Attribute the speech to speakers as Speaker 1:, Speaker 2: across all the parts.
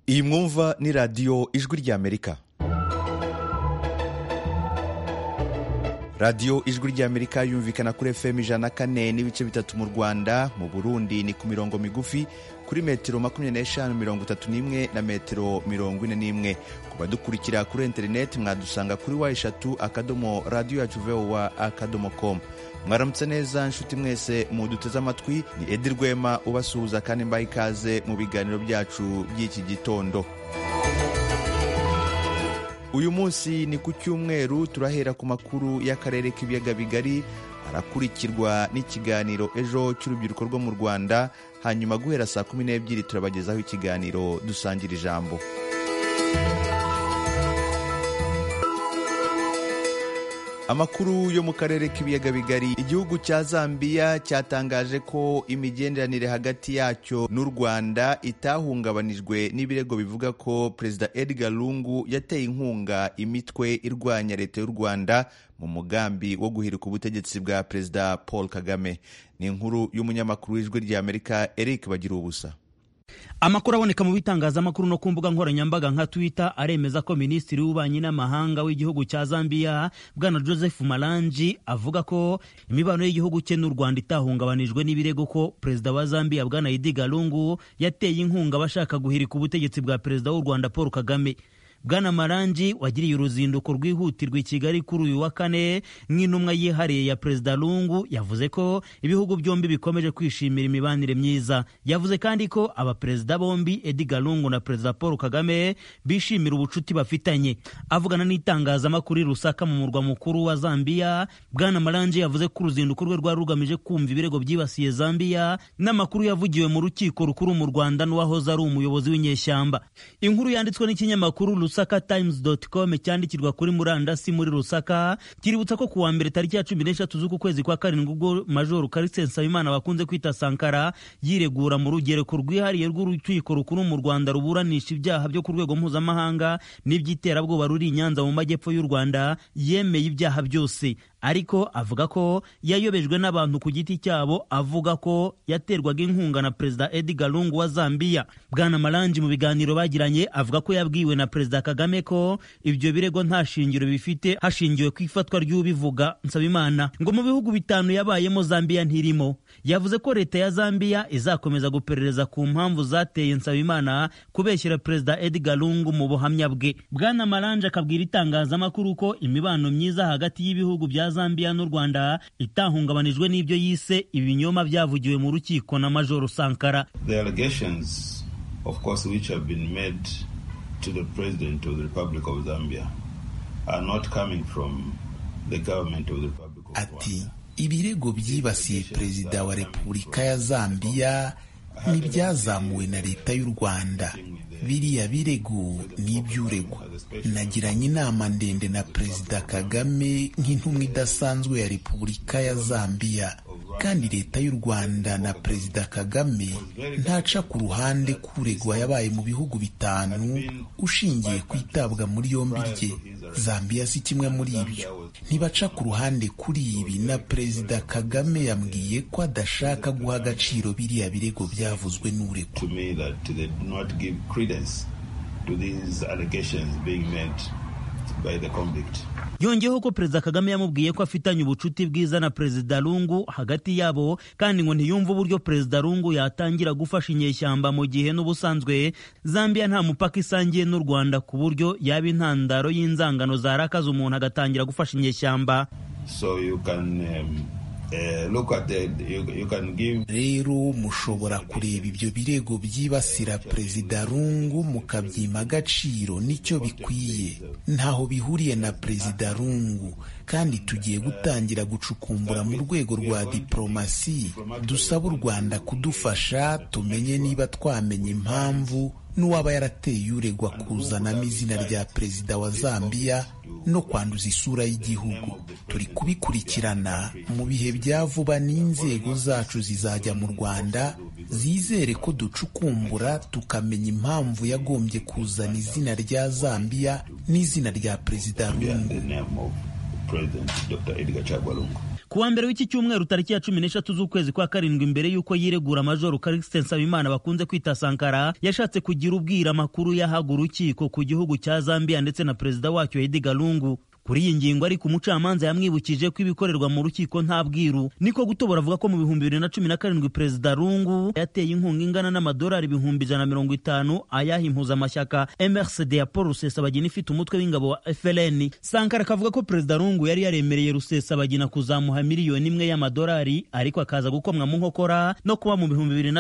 Speaker 1: Iyi mwumva ni radiyo ijwi ry'Amerika. Radiyo ijwi ry'Amerika yumvikana kuri FM 104.3 mu Rwanda, mu Burundi ni ku mirongo migufi kuri metero 25-31 na metero 41. Kuba dukurikira kuri internet mwadusanga kuri wa@radioyacu.com. Mwaramutse neza nshuti mwese muduteze amatwi, ni Edi Rwema ubasuhuza kandi mbaye ikaze mu biganiro byacu by'iki gitondo. Uyu munsi ni ku Cyumweru, turahera ku makuru y'akarere k'ibiyaga bigari, arakurikirwa n'ikiganiro ejo cy'urubyiruko rwo mu Rwanda, hanyuma guhera saa 12 turabagezaho ikiganiro dusangira ijambo. Amakuru yo mu karere k'ibiyaga bigari. Igihugu cya Zambia cyatangaje ko imigenderanire hagati yacyo n'u Rwanda itahungabanijwe n'ibirego bivuga ko Perezida Edgar Lungu yateye inkunga imitwe irwanya leta y'u Rwanda mu mugambi wo guhirika ubutegetsi bwa Perezida Paul Kagame. Ni inkuru y'umunyamakuru w'ijwi ry'Amerika Eric Bagirubusa.
Speaker 2: Amakuru aboneka mu bitangazamakuru no ku mbuga nkoranyambaga nka Twitter aremeza ko Minisitiri w'Ububanyi n'Amahanga w'igihugu cya Zambia Bwana Joseph Malanji avuga ko imibano y'igihugu cye n'u Rwanda itahungabanijwe n'ibirego ko Perezida wa Zambia Bwana Edgar Lungu yateye inkunga abashaka guhirika ubutegetsi bwa Perezida w'u Rwanda Paul Kagame. Bwana Malanji wagiriye uruzinduko rwihutirwa i Kigali kuri uyu wa kane nk'intumwa yihariye ya Perezida Lungu, yavuze ko ibihugu byombi bikomeje kwishimira imibanire myiza. Yavuze kandi ko abaperezida bombi Edgar Lungu na Perezida Paul Kagame bishimira ubucuti bafitanye. Avugana n'itangazamakuru Lusaka mu murwa mukuru wa Zambia, Bwana Malanji yavuze ko uruzinduko rwe rwari rugamije kumva ibirego byibasiye Zambia n'amakuru yavugiwe mu rukiko rukuru mu Rwanda n'uwahoze ari umuyobozi w'inyeshyamba. Inkuru yanditswe n'ikinyamakuru LusakaTimes.com cyandikirwa kuri murandasi muri Lusaka kiributsa ko kuwa mbere tariki ya 13 z'uku kwezi kwa karindwi ubwo Major Callixte Nsabimana bakunze kwita Sankara yiregura mu rugereko rwihariye rw'urukiko rukuru mu Rwanda ruburanisha ibyaha byo ku rwego mpuzamahanga n'iby'iterabwoba ruri i Nyanza mu majyepfo y'u Rwanda, yemeye ibyaha byose. Ariko avuga ko yayobejwe n'abantu ku giti cyabo, avuga ko yaterwaga inkunga na Perezida Edgar Lungu wa Zambia. Bwana Malanji mu biganiro bagiranye avuga ko yabwiwe na Perezida Kagame ko ibyo birego nta shingiro bifite hashingiwe ku ifatwa ry'ubivuga Nsabimana, ngo mu bihugu bitanu yabayemo Zambia ntirimo. Yavuze ko leta ya Zambia izakomeza guperereza ku mpamvu zateye Nsabimana kubeshyira Perezida Edgar Lungu mu buhamya bwe. Bwana Malanji akabwira itangazamakuru ko imibano myiza hagati y'ibihugu bya Zambia n'u Rwanda itahungabanijwe n'ibyo yise ibinyoma byavugiwe mu rukiko na Major Sankara.
Speaker 3: The allegations of course which have been made to the President of the Republic of Zambia are not coming from the government of the Republic of Rwanda.
Speaker 4: Ibirego byibasiye Perezida wa Repubulika ya Zambia n'ibyazamuwe na leta y'u Rwanda. Biriya birego n'iby'uregwa. Nagiranye inama ndende na Perezida Kagame nk'intumwa idasanzwe ya Repubulika ya Zambia, kandi leta y'u Rwanda na Perezida Kagame ntaca ku ruhande kuregwa yabaye mu bihugu bitanu ushingiye kwitabwa muri yombi rye. Zambia si kimwe muri ibyo. Ntibaca ku ruhande kuri ibi, na Perezida Kagame yambwiye ko adashaka guha agaciro biriya birego byavuzwe n'uregwa.
Speaker 2: Yongeyeho ko Perezida Kagame yamubwiye ko afitanye ubucuti bwiza na Perezida Lungu hagati yabo, kandi ngo ntiyumva uburyo Perezida Lungu yatangira gufasha inyeshyamba mu gihe n'ubusanzwe Zambia nta mupaka isangiye n'u Rwanda ku buryo yaba intandaro y'inzangano zarakaza umuntu agatangira gufasha inyeshyamba.
Speaker 3: So you can look at you can give.
Speaker 4: Rero mushobora kureba ibyo birego byibasira Perezida Lungu mukabyima agaciro nicyo bikwiye. Ntaho bihuriye na Perezida Lungu, kandi tugiye gutangira gucukumbura mu rwego rwa diplomasi. Dusaba u Rwanda kudufasha tumenye niba twamenye impamvu n'uwaba yarateye uregwa kuzanamo izina rya Perezida wa Zambia no kwanduza isura y'igihugu. Turi kubikurikirana mu bihe bya vuba, n'inzego zacu zizajya mu Rwanda zizere ko ducukumbura tukamenya impamvu yagombye kuzana izina rya Zambia n'izina rya Perezida Lungu.
Speaker 2: Kuwa mbere w'iki cyumweru tariki ya 16 z'ukwezi kwa karindwi, imbere y'uko yiregura Major Callixte Nsabimana bakunze kwita Sankara, yashatse kugira ubwira amakuru yahaga urukiko ku gihugu cya Zambia ndetse na perezida wacyo Edgar Lungu. Kuri iyi ngingo ariko umucamanza yamwibukije ko ibikorerwa mu rukiko nta bwiru. Niko gutobora avuga ko mu 2017 perezida Lungu yateye inkunga ingana n'amadolari 150 ayaha impuzamashyaka MRCD ya Paul Rusesabagina ifite umutwe w'ingabo wa FLN. Sankara akavuga ko perezida Lungu yari yaremereye Rusesabagina kuzamuha miliyoni 1 y'amadolari, ariko akaza gukomwa mu nkokora no kuba mu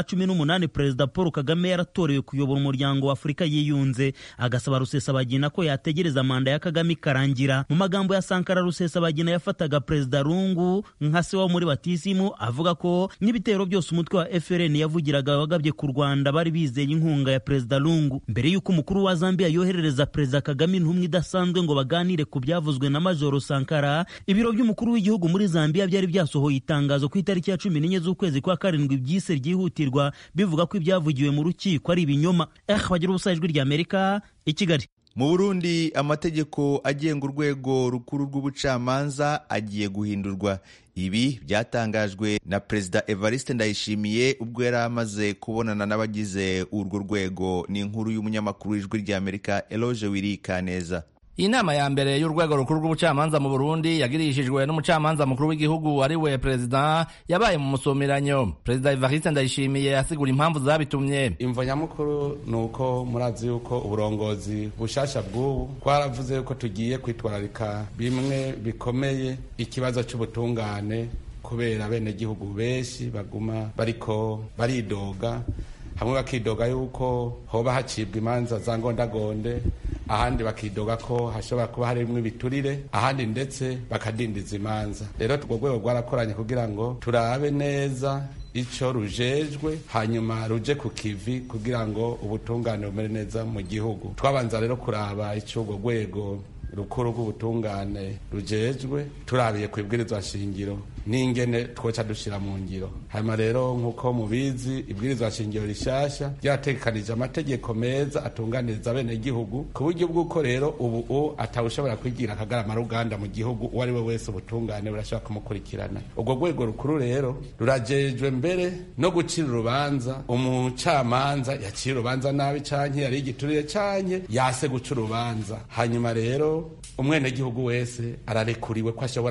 Speaker 2: 2018 perezida Paul Kagame yaratorewe kuyobora umuryango wa Afurika yiyunze, agasaba Rusesabagina ko yategereza manda ya Kagame ikarangira. Mu magambo ya Sankara, Rusesabagina yafataga perezida Lungu nka se wo muri batisimu, avuga ko n'ibitero byose umutwe wa FLN yavugiraga wagabye ku Rwanda bari bizeye inkunga ya perezida Lungu. Mbere y'uko umukuru wa Zambia yoherereza perezida Kagame intumwa idasanzwe ngo baganire ku byavuzwe na Major Sankara, ibiro by'umukuru w'igihugu muri Zambia byari byasohoye itangazo ku itariki ya 14 z'ukwezi kwa karindwi byise ryihutirwa, bivuga ko ibyavugiwe mu rukiko ari ibinyoma. Bagira ubusa ijwi rya Amerika i Kigali.
Speaker 1: Mu Burundi amategeko agenga urwego rukuru rw'ubucamanza agiye guhindurwa. Ibi byatangajwe na Perezida Evariste Ndayishimiye ubwo yari amaze kubonana n'abagize urwo rwego. Ni inkuru y'umunyamakuru w'ijwi rya Amerika Eloge Wirikaneza.
Speaker 5: Iyi nama ya mbere y'urwego rukuru rw'ubucamanza mu Burundi yagirishijwe n'umucamanza mukuru w'igihugu ari we perezida, yabaye mu musomeranyo. Perezida Evariste Ndayishimiye asigura impamvu zabitumye.
Speaker 6: Imvo nyamukuru nuko murazi yuko uburongozi bushasha bw'ubu twaravuze yuko tugiye kwitwararika bimwe bikomeye ikibazo cy'ubutungane, kubera bene gihugu benshi baguma bariko baridoga, hamwe bakidoga yuko hoba hacibwa imanza za ngondagonde, ahandi bakidoga ko hashobora kuba harimwo ibiturire, ahandi ndetse bakadindiza imanza. Rero urwo rwego rwarakoranye kugira ngo turabe neza ico rujejwe, hanyuma ruje ku kivi kugira ngo ubutungane bumere neza mu gihugu. Twabanza rero kuraba ico urwo rwego rukuru rw'ubutungane rujejwe, turabiye ku ibwirizwa shingiro n'ingene twoca dushira mu ngiro. Hanyuma rero nk'uko mubizi, ibwirizwa shingiro rishasha ryategekanije amategeko meza atunganiriza bene gihugu, ku buryo bw'uko rero ubu atawushobora kwigira akagarama ruganda mu gihugu, uwo ari we wese ubutungane burashobora kumukurikirana. Ubwo rwego rukuru rero rurajejwe mbere no gucira urubanza umucamanza yaciye urubanza nabi canke yari igiturire canke yase guca urubanza. Hanyuma rero umwenegihugu wese ararekuriwe ko ashobora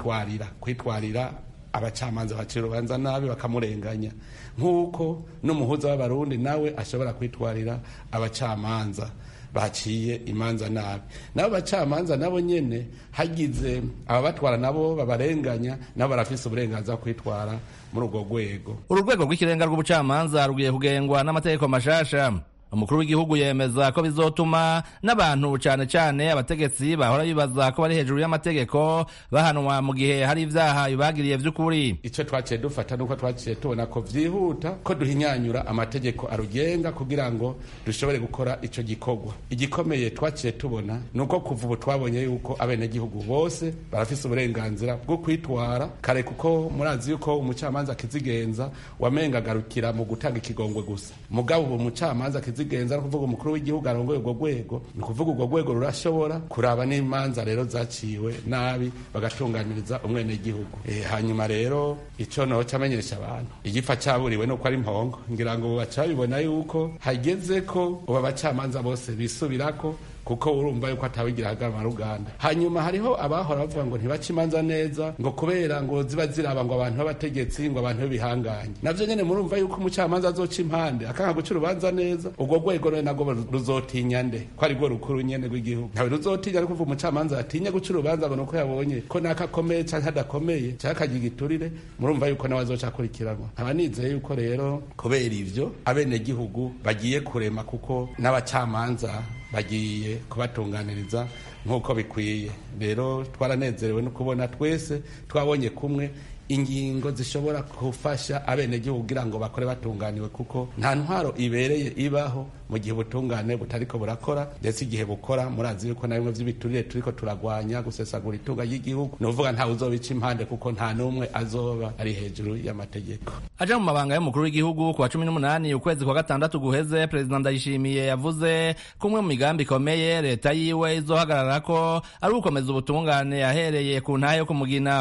Speaker 6: kwitwarira abacamanza bacira urubanza nabi bakamurenganya, nk'uko n'umuhuza w'abarundi nawe ashobora kwitwarira abacamanza baciye imanza nabi. Nabo bacamanza nabo nyene hagize ababatwara nabo babarenganya, nabo barafise uburenganzira kwitwara muri urwo rwego.
Speaker 5: Uru rwego rw'ikirenga rw'ubucamanza rugiye kugengwa n'amategeko mashasha. Umukuru w'igihugu yemeza ko bizotuma n'abantu cane cane abategetsi bahora bibaza ko bari hejuru y'amategeko bahanwa mu gihe hari ivyaha bibagiriye vy'ukuri.
Speaker 6: Ico twaciye dufata nuko twaciye tubona ko vyihuta ko duhinyanyura amategeko arugenga kugira ngo dushobore gukora ico gikorwa. Igikomeye twaciye tubona nuko kuva ubu twabonye yuko abenegihugu bose barafise uburenganzira bwo kwitwara kare, kuko murazi yuko umucamanza akizigenza wamenga agarukira mu gutanga ikigongwe gusa. Mugabo ubu umucamanza genza no kuvuga umukuru w'igihugu arongoye urwo rwego, ni kuvuga urwo rwego rurashobora kuraba n'imanza rero zaciwe nabi bagatunganiriza umwene gihugu. Hanyuma rero ico no cyamenyesha abantu igifa cyaburiwe no ko ari impongo, ngira ngo bacabibona yuko hageze ko uba bacamanza bose bisubirako, kuko urumva yuko atawigira hagarama ruganda. Hanyuma hariho abahora bavuga ngo ntibaca imanza neza ngo kubera ngo ziba ziraba ngo abantu b'abategetsi ngo abantu b'ibihanganye. Navyo nyene murumva yuko umucamanza azoca impande akanga guca urubanza neza, urwo rwego rero nago ruzotinya nde? Ko ari rwo rukuru nyene rw'igihugu, ntawe ruzotinya ariko kuva umucamanza atinya guca urubanza ngo nuko yabonye ko nakakomeye canke adakomeye canke akagira igiturire, murumva yuko nawe azoca akurikiranwa. Nkaba nizeye yuko rero kubera ivyo abenegihugu bagiye kurema, kuko n'abacamanza bagiye kubatunganiriza nk'uko bikwiye. Rero twaranezerewe no kubona twese twabonye kumwe ingingo zishobora gufasha abenegihugu kugira ngo bakore batunganiwe, kuko nta ntwaro ibereye ibaho mu gihe ubutungane butariko burakora, ndetse igihe bukora murazi yuko na bimwe vy'ibiturire turiko turagwanya gusesagura itunga ry'igihugu, ni uvuga ntawe uzobica impande kuko nta n'umwe azoba ari hejuru y'amategeko.
Speaker 5: Aja mu mabanga y'umukuru w'igihugu kuwa 18 ukwezi kwa gatandatu guheze, Perezida Ndayishimiye yavuze ko umwe mu migambi ikomeye leta yiwe izohagararako ari ugukomeza ubutungane yahereye ku ntahe yo kumugina.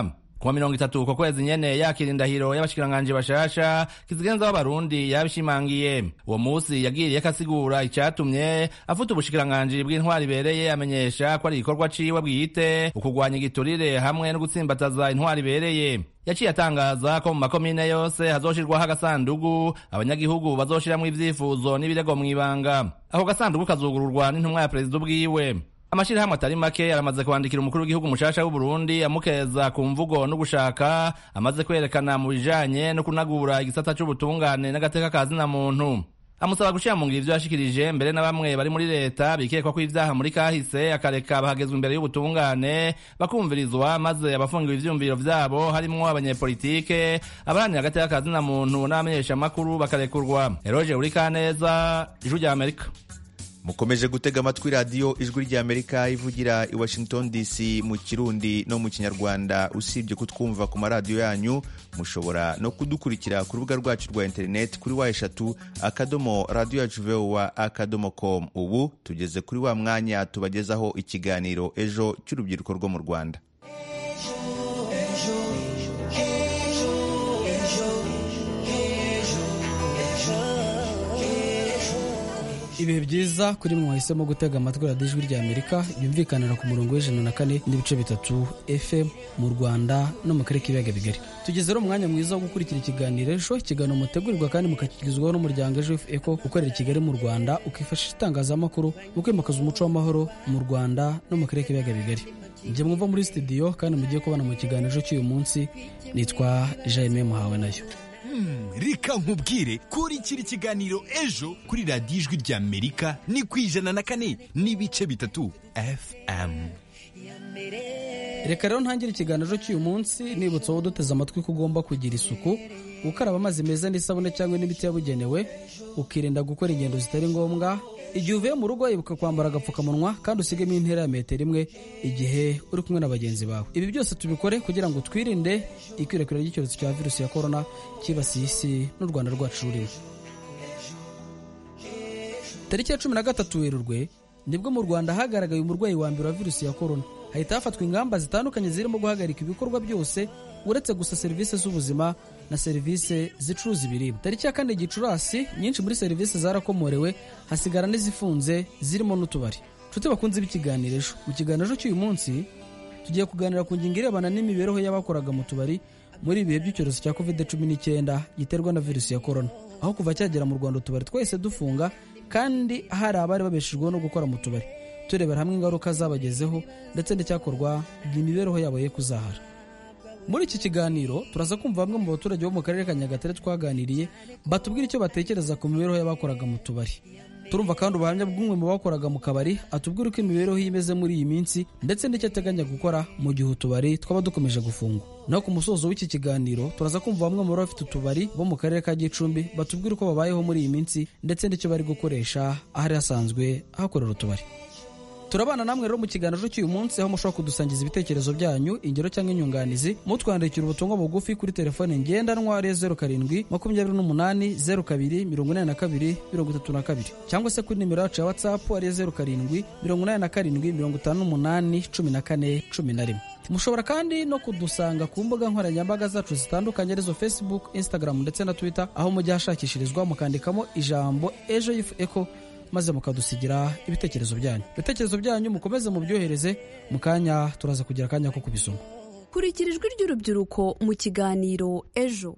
Speaker 5: kuwa 30 uko kwezi nyene yakira indahiro y'abashikiranganje bashasha kizigenza w'abarundi yabishimangiye. Uwo musi yagiriye kasigura icatumye afuta ubushikiranganje bw'intwari bereye, amenyesha ko ari igikorwa ciwe bwite ukugwanya igiturire hamwe no gutsimbataza intwari bereye. Yaciye atangaza ko mu makomine yose hazoshirwaho agasandugu abanyagihugu bazoshiramwo ivyifuzo n'ibirego mw'ibanga. Ako gasandugu kazugururwa n'intumwa ya perezida ubwiwe. Amashirahamwe atari make yaramaze kwandikira umukuru w'igihugu mushasha w'u Burundi amukeza ku mvugo no gushaka amaze kwerekana mu bijanye no kunagura igisata c'ubutungane n'agateka kazina muntu. Amusaba gushira mu ngiro ivyo yashikirije mbere na bamwe bari muri leta bikekwa ko ivyaha muri kahise akareka bahagezwa imbere y'ubutungane bakumvirizwa, maze abafungiwe ivyumviro vyabo harimwo abanyepolitike, abaranira agateka kazina muntu n'abamenyesha makuru bakarekurwa. Eroje Urikaneza, Ijwi rya Amerika.
Speaker 1: Mukomeje gutega amatwi radio Ijwi rya Amerika ivugira i Washington DC mu Kirundi no mu Kinyarwanda. Usibye kutwumva ku maradiyo yanyu, mushobora no kudukurikira ku rubuga rwacu rwa internet kuri wa3.radio.com. Ubu tugeze kuri wa mwanya tubagezaho ikiganiro Ejo cy'urubyiruko rwo mu Rwanda.
Speaker 7: Ibihe byiza kuri mwe mwahisemo gutega amatwi radiyo Ijwi rya Amerika yumvikanira ku murongo w'104.3 FM mu Rwanda no mu karere k'ibiyaga bigari. Tugeze rero umwanya mwiza wo gukurikira ikiganiro Ejo, ikiganiro mutegurirwa kandi mukakigizwaho n'umuryango Ejo Eco ukorera i Kigali mu Rwanda, ukifashisha itangazamakuru mu kwimakaza umuco w'amahoro mu Rwanda no mu karere k'ibiyaga bigari. Njye mwumva muri studio kandi mugiye kubana mu kiganiro Ejo cy'uyu munsi, nitwa Jaime Muhawe nayo.
Speaker 8: Reka nkubwire kurikira ikiganiro Ejo kuri radiyo Ijwi rya Amerika ni ku 104.3 FM.
Speaker 7: Reka rero ntangire ikiganiro cy'uyu munsi nibutsa wowe duteze amatwi ko ugomba kugira isuku, gukaraba amazi meza n'isabune cyangwa n'imiti yabugenewe, ukirinda gukora ingendo zitari ngombwa. Igihe uvuye mu rugo ibuka kwambara agapfukamunwa kandi usigemo intera ya metero imwe igihe uri kumwe na bagenzi bawe. Ibi byose tubikore kugira ngo twirinde ikwirakwira ry'icyorezo cya virusi ya corona kibasiye isi n'u Rwanda rwacu rurimo. Tariki ya 13 Werurwe nibwo mu Rwanda hagaragaye umurwayi wa mbere wa virusi ya corona. Hahita hafatwa ingamba zitandukanye zirimo guhagarika ibikorwa byose uretse gusa serivisi z'ubuzima na serivisi zicuruza ibiribwa. Tariki ya 4 Gicurasi nyinshi muri serivisi zarakomorewe, hasigara n'izifunze zirimo n'utubari. Nshuti bakunze b'ikiganiro Ejo, mu kiganiro cy'uyu munsi tugiye kuganira ku ngingo irebana n'imibereho y'abakoraga mu tubari muri ibihe by'icyorezo cya COVID-19 giterwa na virusi ya corona, aho kuva cyagera mu Rwanda utubari twese dufunga kandi hari abari babeshejweho no gukora mu tubari. Turebera hamwe ingaruka zabagezeho ndetse n'icyakorwa n'imibereho yabo ye kuzahara. Muri iki kiganiro turaza kumva bamwe mu baturage bo mu karere ka Nyagatare twaganiriye batubwira icyo batekereza ku mibereho y'abakoraga mu tubari. Turumva kandi ubuhamya bw'umwe mu bakoraga mu kabari atubwira uko imibereho imeze muri iyi minsi ndetse n'icyo ateganya gukora mu gihe utubari twaba dukomeje gufungwa. Naho ku musozo w'iki kiganiro turaza kumva bamwe mu bafite utubari bo mu karere ka Gicumbi batubwira uko babayeho muri iyi minsi ndetse n'icyo bari gukoresha ahari hasanzwe hakorera utubari. Turabana namwe rero mu kiganiro cy'uyu munsi, aho mushobora kudusangiza ibitekerezo byanyu, ingero cyangwa inyunganizi, mutwandikira ubutumwa bugufi kuri telefone ngendanwa 07 28 02 42 cyangwa se kuri nimero yacu ya WhatsApp 07 87 58 14 Mushobora kandi no kudusanga ku mbuga nkoranyambaga zacu zitandukanye arizo Facebook, Instagram ndetse na Twitter, aho mujya hashakishirizwa mukandikamo ijambo Ejo Eco maze mukadusigira ibitekerezo byanyu. Ibitekerezo byanyu mukomeze mubyohereze, mu kanya turaza kugira akanya ko kubisoma.
Speaker 9: Kurikira ijwi ry'urubyiruko mu kiganiro Ejo.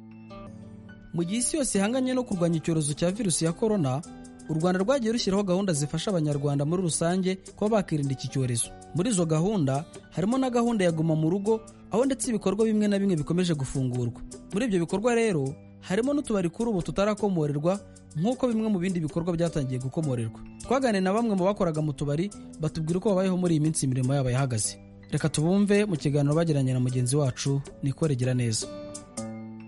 Speaker 7: Mu gihe isi yose ihanganye no kurwanya icyorezo cya virusi ya corona, u Rwanda rwagiye rushyiraho gahunda zifasha abanyarwanda muri rusange kuba bakirinda iki cyorezo. Muri izo gahunda harimo na gahunda ya guma mu rugo, aho ndetse ibikorwa bimwe na bimwe bikomeje gufungurwa. Muri ibyo bikorwa rero harimo n'utubari kuri ubu tutarakomorerwa nk'uko bimwe mu bindi bikorwa byatangiye gukomorerwa. Twaganiriye na bamwe mu bakoraga mu tubari batubwira uko babayeho muri iyi minsi imirimo yabo yahagaze. Reka tubumve mu kiganiro bagiranye na mugenzi wacu Nikore Giraneza.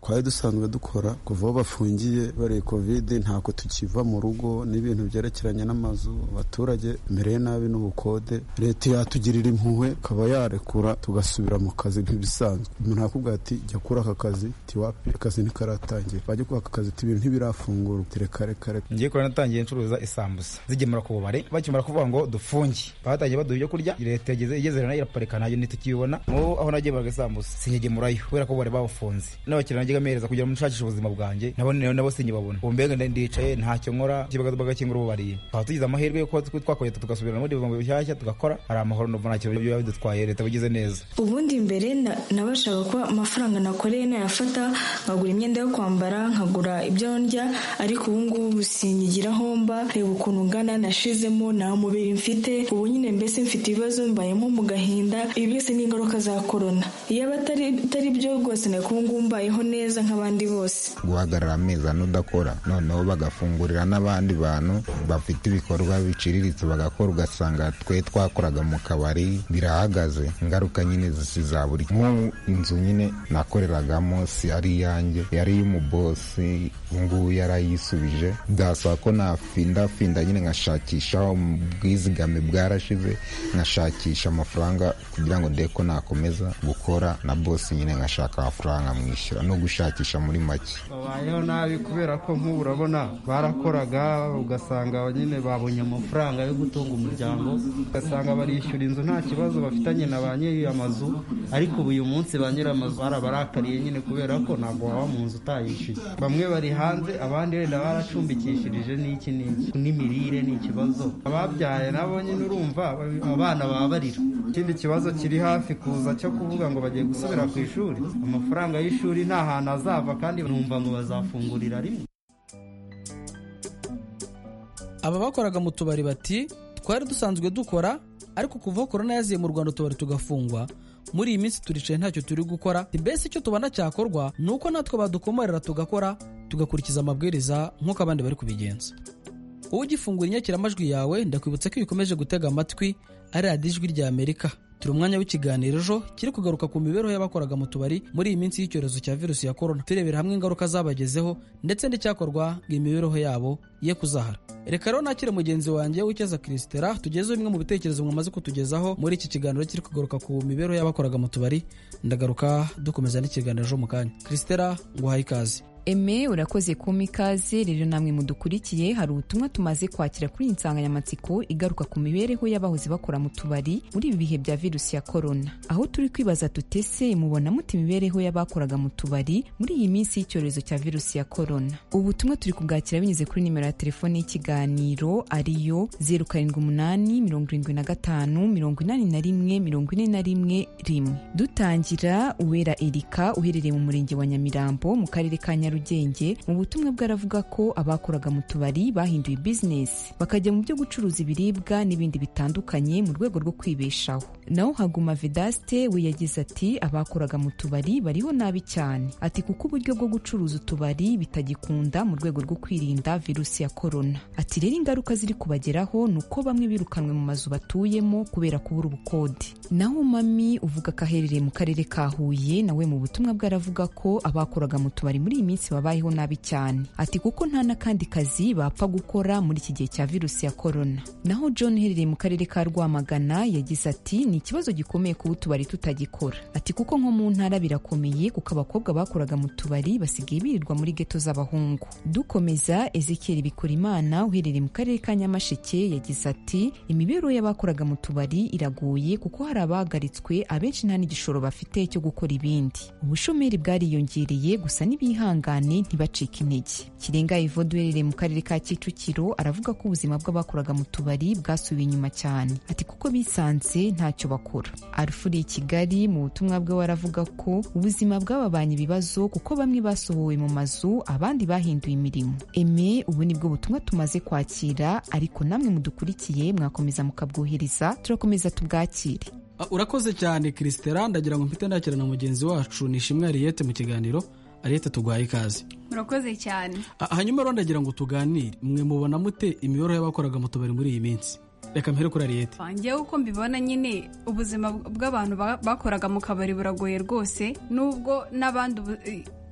Speaker 10: twari dusanzwe dukora kuva aho bafungiye bari covid ntako tukiva mu rugo n'ibintu byerekeranye n'amazu abaturage mereye nabi n'ubukode leta yatugirira impuhwe ikaba yarekura tugasubira mu kazi nk'ibisanzwe. Umuntu akubwira ati jya kuri aka kazi tiwapi akazi ntikaratangira bajya kuri aka kazi ibintu ntibirafungura reka
Speaker 11: ngiye kora natangiye ncuruza isambusa zigemura ku bubare bakimara kuvuga ngo dufunge batangiye baduha ibyo kurya leta igeze nayo iraparika ntayo ntitukibona aho nagiye baraga isambusa sinyigemurayo kubera ko bubare babufunze n'abakiriya nagiye gamereza kugira ngo mushakishe ubuzima bwanjye nabo sinyibabona ubu mbega ndicaye ntacyo nkora bagakingura ububari aho tugize amahirwe yo twakoye tugasubirana muri bivumbi bishyashya tugakora hari amahoro n'ubu nta kintu biba bidutwaye leta bigize neza.
Speaker 12: Ubundi mbere nabashaga ko amafaranga nakoreye nayafata nkagura imyenda yo kwambara nkagura ibyo ndya ariko ubu ngubu sinyigiraho mba reba ukuntu ngana nashizemo nta mubiri mfite ubu nyine mbese mfite ibibazo mbayemo mu gahinda ibi byose ni ingaruka za korona iyo atari byo rwose nako ubu ngubu mbayeho neza nk'abandi bose.
Speaker 13: Guhagarara amezi ane udakora noneho bagafungurira n'abandi bantu bafite ibikorwa biciriritse bagakora ugasanga twe twakoraga mu kabari birahagaze ingaruka nyine zisiza buri nk'ubu inzu nyine nakoreragamo si ari iyanjye yari iy'umubosi ngubu yarayisubije byasaba ko nafinda nyine nkashakisha ubwizigame bwarashize nkashakisha amafaranga kugira ngo ndeko nakomeza gukora na bosi nyine nkashaka amafaranga mwishyura no gushakisha muri make.
Speaker 14: Babayeho nabi kubera ko nk'ubu urabona barakoraga ugasanga nyine babonye amafaranga yo gutunga umuryango ugasanga barishyura inzu nta kibazo bafitanye na ba nyiri amazu ariko ubu uyu munsi ba nyiri amazu barabarakariye nyine kubera ko ntabwo waba mu nzu utayishyuye bamwe bari hanze abandi wenda baracumbikishirije n'iki n'imirire ni ikibazo ababyaye nabo nyine urumva abana babarira. Ikindi kibazo kiri hafi kuza cyo kuvuga ngo bagiye gusubira ku ishuri amafaranga y'ishuri nta hantu azava kandi numva ngo bazafungurira rimwe.
Speaker 7: Aba bakoraga mu tubari bati twari dusanzwe dukora ariko kuva korona yaziye mu Rwanda utubari tugafungwa muri iyi minsi turicaye ntacyo turi gukora mbese icyo tubona cyakorwa ni uko natwe badukomorera tugakora tugakurikiza amabwiriza nk'uko abandi bari kubigenza. Wowe ugifungura inyakiramajwi yawe ndakwibutsa ko iyo ukomeje gutega amatwi ari radiyo ijwi rya Amerika turi umwanya w'ikiganiro ejo kiri kugaruka ku mibereho y'abakoraga mu tubari muri iyi minsi y'icyorezo cya virusi ya korona turebera hamwe ingaruka zabagezeho ndetse n'icyakorwa ngo imibereho yabo ye kuzahara. Reka rero nakire mugenzi wanjye w'Icyeza Christera tugezeho bimwe mu bitekerezo mwamaze kutugezaho muri iki kiganiro kiri kugaruka ku mibereho y'abakoraga mu tubari ndagaruka dukomeza n'ikiganiro ejo mu kanya. Christera nguhaye ikaze.
Speaker 15: Eme urakoze kuma ikaze rero namwe mudukurikiye hari ubutumwa tumaze kwakira kuri insanganyamatsiko igaruka ku mibereho y'abahoze bakora mu tubari muri ibi bihe bya virusi ya korona aho turi kwibaza tutese mubona muti imibereho y'abakoraga mu tubari muri iyi minsi y'icyorezo cya virusi ya korona. Ubutumwa turi kubwakira binyuze kuri nimero ya telefone y'ikiganiro ariyo 0788454141. Dutangira Uwera Erika uherereye mu murenge wa Nyamirambo mu karere ka Nyarugenge mu butumwa bwaravuga ko abakoraga mu tubari bahinduye business bakajya mu byo gucuruza ibiribwa n'ibindi bitandukanye mu rwego rwo kwibeshaho. Naho Haguma Vedaste we yagize ati abakoraga mu tubari bariho nabi cyane ati kuko uburyo bwo gucuruza utubari bitagikunda mu rwego rwo kwirinda virusi ya korona. Ati rero ingaruka ziri kubageraho ni uko bamwe birukanwe mu mazu batuyemo kubera kubura ubukode. Naho Mami uvuga ko aherereye mu karere ka Huye nawe mu butumwa bwaravuga ko abakoraga mu tubari muri iyi minsi babayeho nabi cyane ati kuko nta n'akandi kazi bapfa gukora muri iki gihe cya virusi ya korona. Naho John uherereye mu karere ka Rwamagana yagize ati ni ikibazo gikomeye kuba utubari tutagikora ati kuko nko mu ntara birakomeye kuko abakobwa bakoraga mu tubari basigaye birirwa muri geto z'abahungu. Dukomeza Ezekiel Bikorimana uherereye mu karere ka Nyamasheke yagize ati imibereho y'abakoraga mu tubari iragoye kuko hari abahagaritswe abenshi nta n'igishoro bafite cyo gukora ibindi. Ubushomeri bwariyongereye gusa n'ibihangane ntibacike intege. Kirenga Evode uherereye mu karere ka Kicukiro aravuga ko ubuzima bw'abakoraga mu tubari bwasubiye inyuma cyane ati kuko bisanze ntacyo bakora. Arufuri Kigali mu butumwa bwe waravuga ko ubuzima bwababanye ibibazo kuko bamwe basohowe mu mazu abandi bahinduye imirimo. Eme ubu nibwo butumwa tumaze kwakira ariko namwe mudukurikiye mwakomeza mukabwohereza turakomeza tubwakire.
Speaker 7: Urakoze cyane Christera ndagira ngo mpite ndakira na mugenzi wacu Nishimwe Ariete mu kiganiro. Ariete tuguhaye ikaze.
Speaker 16: Murakoze cyane.
Speaker 7: Hanyuma rero ndagira ngo tuganire mwe mubona mute imibereho y'abakoraga mu tubari muri iyi minsi. Reka mpere kuri Ariete.
Speaker 16: Njyewe uko mbibona nyine ubuzima bw'abantu bakoraga mu kabari buragoye rwose nubwo n'abandi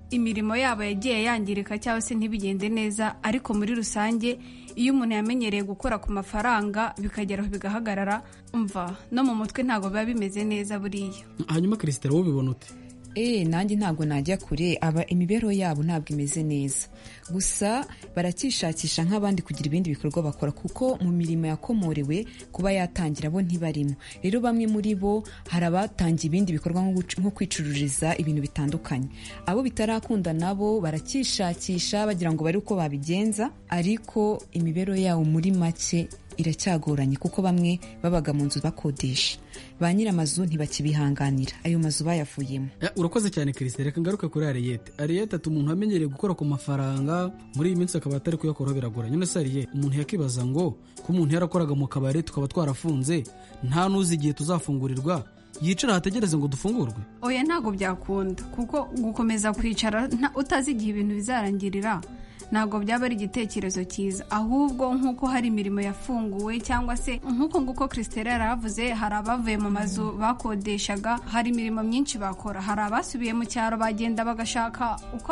Speaker 16: imirimo yabo yagiye yangirika cyangwa se ntibigende neza, ariko muri rusange iyo umuntu yamenyereye gukora ku mafaranga bikageraho bigahagarara, umva no mu mutwe ntabwo biba bimeze neza buriya.
Speaker 7: Hanyuma Christelle wowe ubibona ute?
Speaker 15: Nanjye ntabwo najya kure, imibereho yabo ntabwo imeze neza, gusa baracyishakisha nk'abandi kugira ibindi bikorwa bakora, kuko mu mirimo yakomorewe kuba yatangira bo ntibarimo. Rero bamwe muri bo hari abatangiye ibindi bikorwa nko kwicururiza ibintu bitandukanye. Abo bitarakunda nabo baracyishakisha bagira ngo bari uko babigenza, ariko imibereho yabo muri make iracyagoranye, kuko bamwe babaga mu nzu bakodesha, ba nyir'amazu ntibakibihanganira, ayo mazu bayavuyemo.
Speaker 7: Urakoze cyane Christelle. Reka ngaruke kuri Ariete ati umuntu amenyereye gukora ku mafaranga muri iyi minsi akaba atari kuyakoraho biragoranye. None se Ariete, umuntu yakibaza ngo ko umuntu yarakoraga mu kabari tukaba twarafunze, nta n'uzi igihe tuzafungurirwa, yicara hategereze ngo dufungurwe?
Speaker 16: Oya, ntabwo byakunda, kuko gukomeza kwicara utazi igihe ibintu bizarangirira ntabwo byaba ari igitekerezo cyiza. Ahubwo nk'uko hari imirimo yafunguwe, cyangwa se nk'uko nguko Christelle yaravuze, hari abavuye mu mazu bakodeshaga, hari imirimo myinshi bakora, hari abasubiye mu cyaro bagenda bagashaka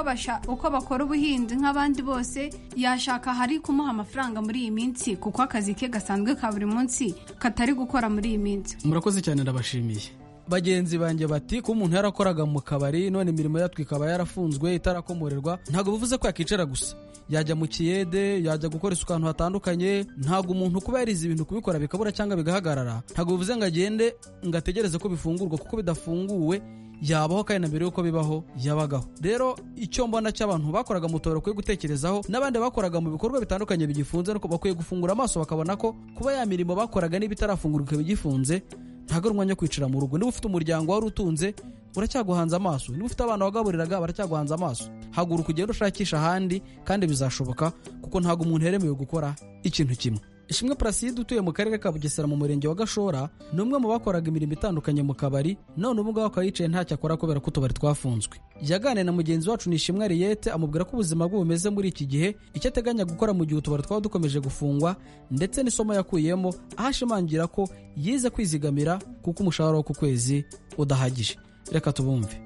Speaker 16: uko bakora ubuhinzi nk'abandi bose, yashaka hari kumuha amafaranga muri iyi minsi, kuko akazi ke gasanzwe ka buri munsi katari gukora muri iyi minsi.
Speaker 7: Murakoze cyane, ndabashimiye. Bagenzi banjye bati ko umuntu yarakoraga mu kabari none imirimo yatwe ikaba yarafunzwe itarakomorerwa, ntabwo bivuze ko yakicara gusa, yajya mu kiyede, yajya gukora isuku ahantu hatandukanye. Ntabwo umuntu kuba yarize ibintu kubikora bikabura cyangwa bigahagarara, ntabwo bivuze ngo agende ngo ategereze ko bifungurwa, kuko bidafunguwe yabaho kandi na mbere yuko bibaho yabagaho. Rero icyo mbona cy'abantu bakoraga mu tubari bakwiye gutekerezaho, n'abandi bakoraga mu bikorwa bitandukanye bigifunze, nuko bakwiye gufungura amaso bakabona ko kuba ya mirimo bakoraga niba itarafungurwa bigifunze ntabwo ari umwanya wo kwicara mu rugo. Niba ufite umuryango wari utunze uracyaguhanze amaso, niba ufite abana wagaburiraga baracyaguhanze amaso, haguruka ugenda ushakisha ahandi, kandi bizashoboka, kuko ntabwo umuntu yeremewe gukora ikintu kimwe. Ishimwe Placide utuye mu karere ka Bugesera mu murenge wa Gashora ni umwe mu bakoraga imirimo itandukanye mu kabari, none ubu ngubu akaba yicaye ntacyo akora kubera ko utubari twafunzwe. Yaganiriye na mugenzi wacu Nishimwe Ariete amubwira ko ubuzima bwe bumeze muri iki gihe, icyo ateganya gukora mu gihe utubari twaba dukomeje gufungwa, ndetse n'isomo yakuyemo, aho ashimangira ko yize kwizigamira kuko umushahara wo ku kwezi udahagije. Reka tubumve.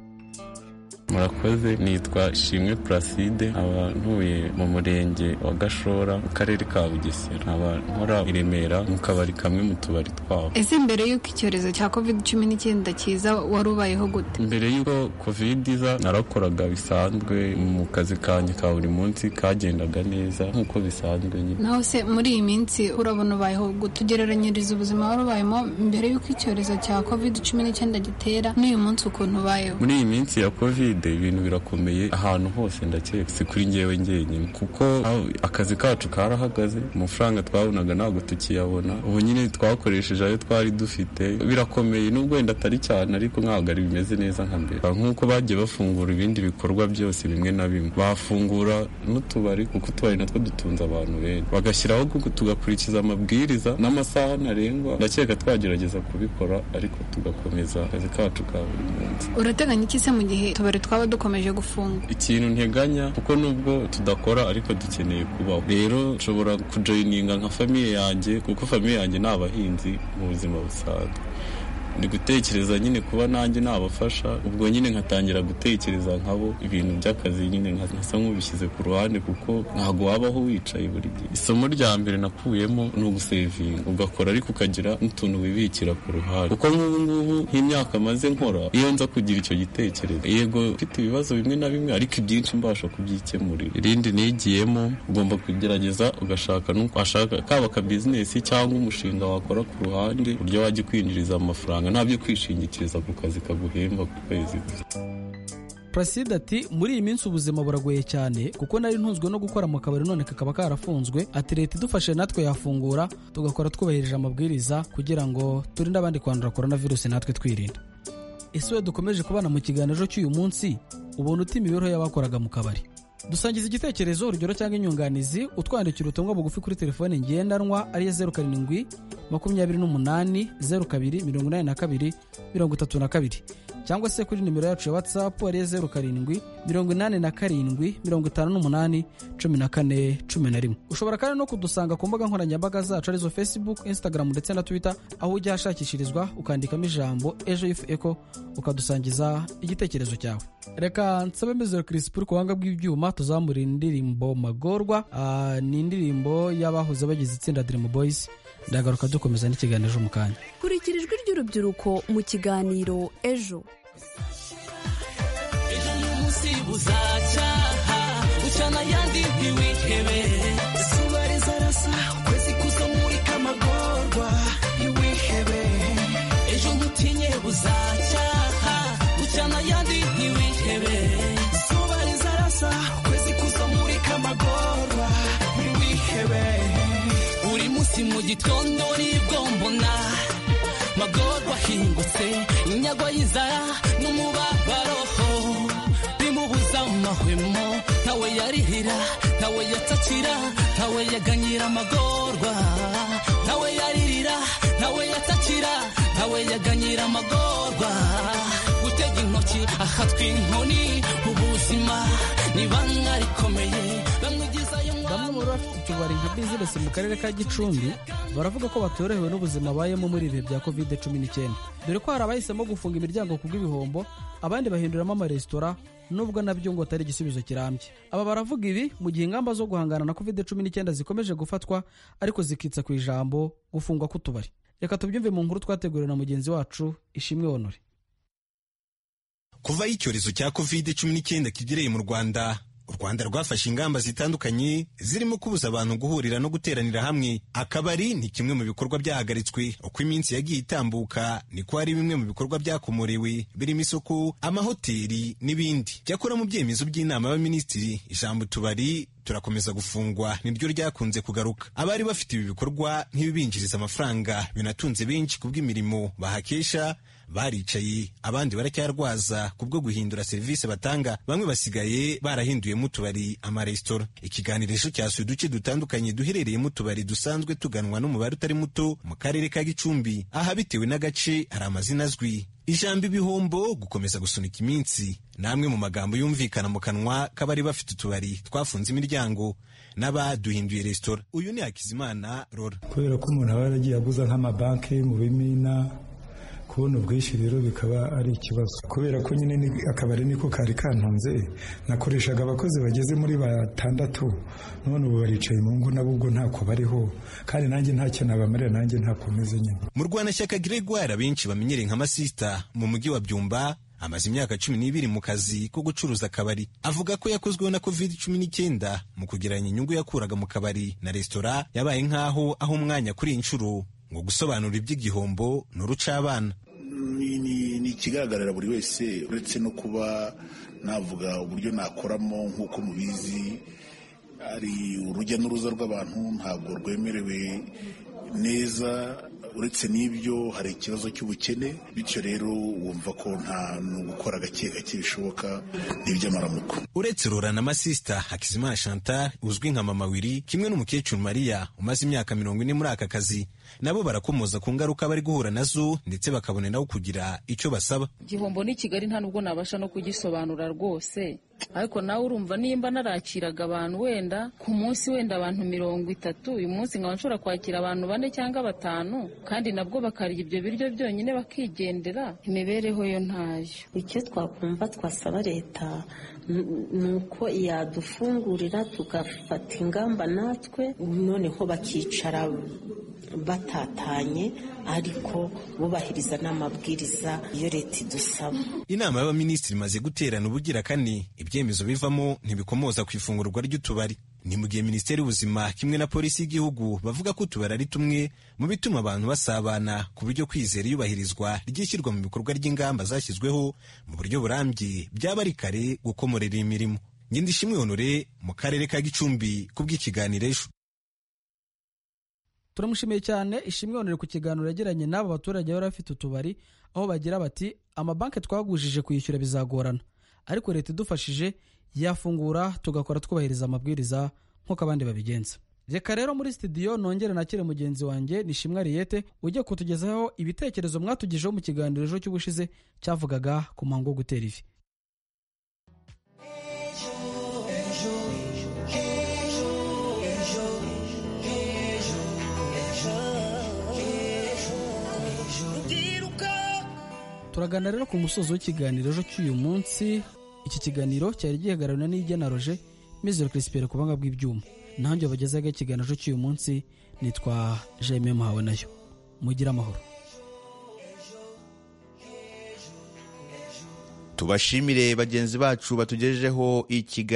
Speaker 17: Murakoze, nitwa Shimwe Placide, aba ntuye mu murenge wa Gashora mu karere ka Bugesera, aba nkora i Remera mu kabari kamwe mu tubari twabo.
Speaker 16: Ese mbere y'uko icyorezo cya COVID-19 kiza wari ubayeho gute?
Speaker 17: Mbere y'uko COVID iza narakoraga bisanzwe mu kazi kanjye ka buri munsi, kagendaga neza nk'uko bisanzwe nyine.
Speaker 16: Naho se muri iyi minsi urabona ubayeho gute? Tugereranyiriza ubuzima wari ubayemo mbere y'uko icyorezo cya COVID-19 gitera n'uyu munsi ukuntu ubayeho.
Speaker 17: Muri iyi minsi ya COVID ibintu birakomeye ahantu hose, ndakeka si kuri njyewe njyenyine, kuko akazi kacu karahagaze, amafaranga twabonaga ntabwo tukiyabona, ubu nyine twakoresheje ayo twari dufite. Birakomeye, nubwo wenda atari cyane, ariko ntabwo ari bimeze neza nka mbere. Nk'uko bagiye bafungura ibindi bikorwa byose bimwe na bimwe, bafungura n'utubari, kuko utubari natwo dutunze abantu benshi, bagashyiraho tugakurikiza amabwiriza n'amasaha ntarengwa. Ndakeka twagerageza kubikora, ariko tugakomeza akazi kacu ka buri munsi.
Speaker 16: Urateganya iki se mu gihe tubari twaba dukomeje gufunga?
Speaker 17: Ikintu nteganya, kuko nubwo tudakora ariko dukeneye kubaho, rero nshobora kujoyininga nka famiye yanjye, kuko famiye yanjye ni abahinzi mu buzima busanzwe. Ndi gutekereza nyine kuba nanjye nabafasha, ubwo nyine nkatangira gutekereza nkabo ibintu by'akazi, nyine nkasa nk'ubishyize ku ruhande, kuko ntabwo wabaho wicaye buri gihe. Isomo rya mbere nakuyemo ni ugusevinga, ugakora ariko ukagira n'utuntu wibikira ku ruhande, kuko nk'ubu ngubu nk'imyaka maze nkora, iyo nza kugira icyo gitekerezo, yego mfite ibibazo bimwe na bimwe, ariko ibyinshi mbasha kubyikemurira. Irindi nigiyemo, ugomba kugerageza ugashaka n'ukwashaka kaba ka bizinesi cyangwa umushinga wakora ku ruhande, uburyo wajya kwinjiriza amafaranga, ntabyo kwishingikiriza ku kazi kaguhemba ku kwezi.
Speaker 7: Placide ati muri iyi minsi ubuzima buragoye cyane, kuko nari ntunzwe no gukora mu kabari none kakaba karafunzwe. Ati leta idufashe natwe yafungura tugakora twubahirije amabwiriza kugira ngo turinde abandi kwandura coronavirus natwe twirinda. Ese we dukomeje kubana mu kiganiro cy'uyu munsi, ubona uti imibereho y'abakoraga mu kabari? Dusangiza igitekerezo, urugero cyangwa inyunganizi, utwandikira ubutumwa bugufi kuri telefone ngendanwa ariyo 07 28 02 82 32, cyangwa se kuri nimero yacu ya WhatsApp ariyo 07 87 58 14 11. Ushobora kandi no kudusanga ku mbuga nkoranyambaga zacu arizo Facebook, Instagram ndetse na Twitter, aho ujya hashakishirizwa ukandikamo ijambo Ejo Youth Echo ukadusangiza igitekerezo cyawe. reka nsabe Mizero Crispin ku buhanga bw'ibyuma tuzamura indirimbo Magorwa. Ni indirimbo y'abahoze bagize itsinda Dream Boys. Ndagaruka dukomeza n'ikiganiro ejo mu kanya.
Speaker 9: Kurikira ijwi ry'urubyiruko mu kiganiro ejo.
Speaker 18: Ejo n'umunsi buzacyaha ucana yandi ntiwihebe izuba rizarasa ukwezi kuzamurika amagorwa ntiwihebe ejo ntutinye buzacyaha ucana yandi ntiwihebe izuba rizarasa ukwezi kuzamurika amagorwa ntiwihebe buri munsi mu gitondo nibwo mbona magorwa ahingutse inyagwa y'inzara n'umubabaro bimubuza amahwemo ntawe yarihira ntawe yatakira ntawe yaganyira amagorwa ntawe yaririra ntawe yatakira ntawe yaganyira amagorwa gutega intoki ahatwa inkoni ubuzima ni bamwe rikomeye bamwigizayo
Speaker 7: bamwe mu bafite utubari nka business mu karere ka Gicumbi baravuga ko batorohewe n'ubuzima bayemo muri ibihe bya COVID-19 dore ko hari abahisemo gufunga imiryango kubw'ibihombo abandi bahinduramo amaresitora nubwo nabyo ngo atari igisubizo kirambye. Aba baravuga ibi mu gihe ingamba zo guhangana na COVID-19 zikomeje gufatwa ariko zikitsa ku ijambo gufungwa k'utubari. Reka tubyumve mu nkuru twateguriwe na mugenzi wacu Ishimwe Honore.
Speaker 19: Kuva icyorezo cya COVID-19 kigereye mu Rwanda, u Rwanda rwafashe ingamba zitandukanye zirimo kubuza abantu guhurira no guteranira hamwe. Akabari ni kimwe mu bikorwa byahagaritswe. Uko iminsi yagiye itambuka niko hari bimwe mu bikorwa byakomorewe birimo isuku, amahoteli n'ibindi. Cyakora mu byemezo by'inama y'abaminisitiri ijambo tubari turakomeza gufungwa niryo ryakunze kugaruka. Abari bafite ibi bikorwa nk'ibibinjiriza amafaranga binatunze benshi kubw'imirimo bahakesha baricaye, abandi baracyarwaza kubwo guhindura serivisi batanga. Bamwe basigaye barahinduyemo utubari amaresitora. Ikiganiro ejo cyasuye uduce dutandukanye duherereyemo utubari dusanzwe tuganwa n'umubare utari muto mu karere ka Gicumbi. Aha bitewe n'agace hari amazina azwi. Ijambo ibihombo gukomeza gusunika iminsi namwe mu magambo yumvikana mu kanwa k'abari bafite utubari twafunze imiryango n'abaduhinduye resitora. Uyu ni Hakizimana Rora.
Speaker 20: Kubera ko umuntu aba yaragiye aguza nk'amabanki mu bimina kubona ubwishyu rero bikaba ari ikibazo, kubera ko nyine akabari niko kari kantunze. Nakoreshaga abakozi bageze muri 6 none ubu baricaye mu ngo nabo ubwo ntako bariho, kandi nanjye ntacyo nabamarira, nanjye ntakomeze nyine.
Speaker 19: Mu Rwanashyaka Gregoire abenshi bamenyereye nka Masista mu mujyi wa Byumba amaze imyaka 12 mu kazi ko gucuruza akabari. Avuga ko yakozweho na COVID-19 mu kugeranya inyungu yakuraga mu kabari na resitora yabaye nk'aho aho umwanya kuri inshuro ngo gusobanura iby'igihombo n'urucabana.
Speaker 21: Ni ikigaragarira buri wese, uretse no kuba navuga uburyo nakoramo nk'uko mubizi ari urujya n'uruza rw'abantu ntabwo rwemerewe neza. Uretse n'ibyo hari ikibazo cy'ubukene, bityo rero wumva ko nta no gukora gake gake bishoboka n'iby'amaramuko.
Speaker 19: Uretse Rora na Masista, Hakizimana Chantal uzwi nka Mama Wiri kimwe n'umukecuru Maria umaze imyaka 40 muri aka kazi, nabo barakomoza ku ngaruka bari guhura nazo ndetse bakaboneraho kugira icyo basaba.
Speaker 22: Igihombo ni Kigali nta nubwo nabasha no kugisobanura rwose, ariko nawe urumva nimba narakiraga abantu wenda ku munsi wenda abantu 30, uyu munsi nkaba nshobora kwakira abantu 4 cyangwa 5, kandi nabwo bakarya ibyo biryo byonyine bakigendera, imibereho yo ntayo.
Speaker 23: Icyo twakumva twasaba leta nuko yadufungurira tugafata ingamba natwe, noneho bakicara batatanye ariko bubahiriza n'amabwiriza iyo leta idusaba.
Speaker 19: Inama y'abaminisitiri imaze guterana ubugira kane, ibyemezo bivamo ntibikomoza ku ifungurwa ry'utubari. Ni mu gihe Minisiteri y'Ubuzima kimwe na Polisi y'Igihugu bavuga ko utubari ari tumwe mu bituma abantu basabana ku buryo kwizera iyubahirizwa ryishyirwa mu bikorwa ry'ingamba zashyizweho mu buryo burambye byaba ari kare gukomorera imirimo. Ndishimwe Honore mu karere ka Gicumbi kubw'ikiganiro ejo.
Speaker 7: Turamushimiye cyane Ishimwe Honore ku kiganiro yagiranye n'aba baturage bari bafite utubari, aho bagira bati amabanki twagujije kuyishyura bizagorana, ariko leta idufashije yafungura tugakora twubahiriza amabwiriza nk'uko abandi babigenza. Reka rero muri studio nongere nakire mugenzi wanjye Nishimwe Ariete ujye kutugezaho ibitekerezo mwatugejeho mu kiganiro ejo cy'ubushize cyavugaga ku muhango wo gutera ivi. Turagana rero ku musozo w'ikiganiro ejo cy'uyu munsi. iki kiganiro cyari gihagarariwe na Nigena Roger Mizero Crispere ku banga bw'ibyuma. Nanjye bagezaga ikiganiro cy'uyu munsi nitwa Jaime Muhawe nayo. Mugira amahoro.
Speaker 1: Tubashimire bagenzi bacu batugejejeho ikiganiro